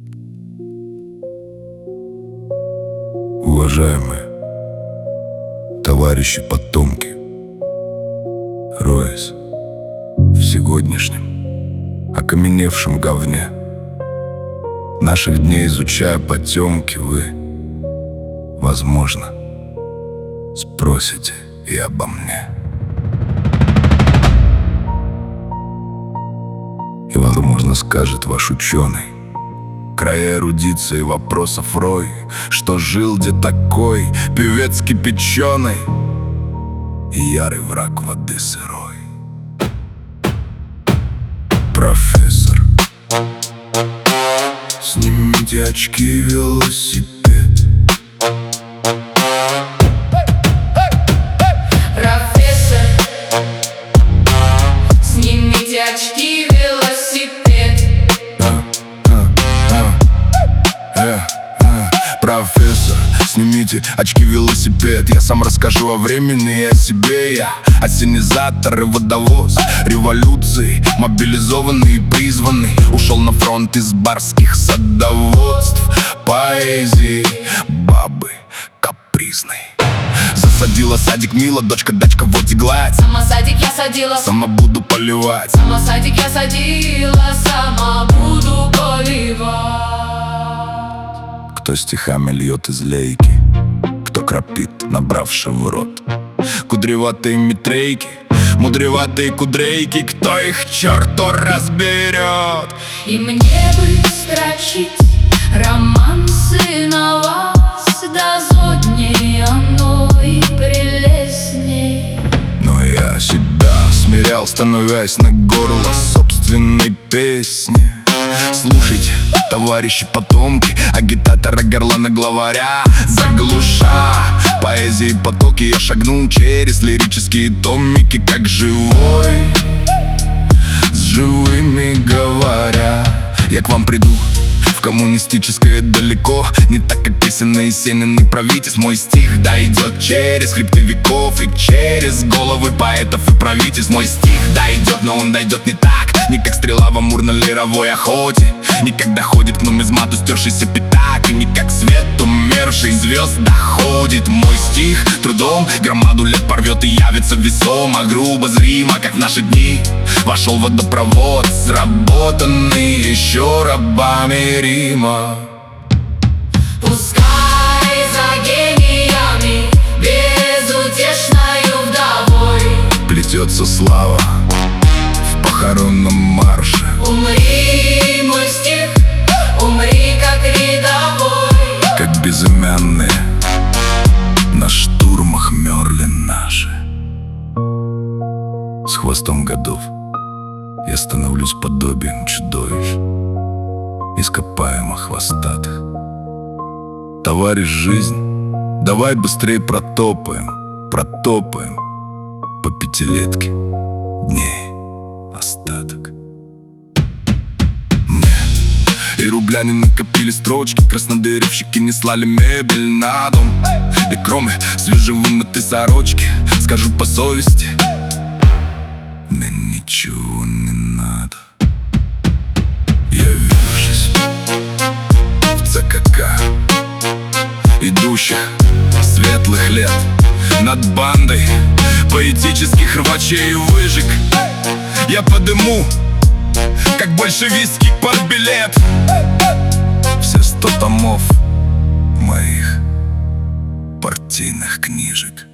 Уважаемые товарищи потомки, роясь в сегодняшнем окаменевшем говне наших дней, изучая потемки, вы, возможно, спросите и обо мне. И, возможно, скажет ваш ученый, края эрудиции вопросов рой, что жил где такой певец кипяченый и ярый враг воды сырой. Профессор, снимите очки, велосипед. Профессор, снимите очки, велосипед. Профессор, снимите очки, велосипед. Я сам расскажу о времени и о себе. Я ассенизатор и водовоз революции, мобилизованный и призванный. Ушел на фронт из барских садоводств, поэзии бабы капризной. Засадила садик мила, дочка дачка вот и гладь. Сама садик я садила, сама буду поливать. сама садик я садила, сама буду поливать. Кто стихами льет из лейки, кто кропит, набравши в рот кудреватые метрейки, мудреватые кудрейки. Кто их черту разберет? И мне бы строчить романсы на вас, да зодней оно и прелестней. Но я себя смирял, становясь на горло собственной песни. Слушайте, товарищи потомки, агитатора горлана главаря заглуша поэзии потоки, я шагнул через лирические томики, как живой, с живыми говоря. Я к вам приду в коммунистическое далеко, не так, как песенный Есенин и Правитис. Мой стих дойдет через хребты веков и через головы поэтов и правительств. Мой стих дойдет, но он дойдет не так, не как стрела в амурно-лировой охоте, не как доходит к нумизмату стершийся пятак, и не как свет умерший звезд доходит. Мой стих трудом громаду лет порвет и явится весомо, грубо, зримо, как в наши дни вошел водопровод, сработанный еще рабами Рима. Пускай за гениями безутешною вдовой Плетется слава в похоронном марше. умри, мой стих, умри как рядовой. Как безымянные на штурмах мерли наши. С хвостом годов я становлюсь подобием чудовищ, ископаемо хвостатых. Товарищ жизнь, давай быстрее протопаем по пятилетке дней остаток. И рубля не накопили строчки, краснодеревщики не слали мебель на дом. И кроме свежевымытой сорочки, скажу по совести, мне ничего не надо. Явившись в ЦКК идущих светлых лет над бандой поэтических рвачей и выжиг, я подыму, как большевистский партбилет, все 100 томов моих партийных книжек.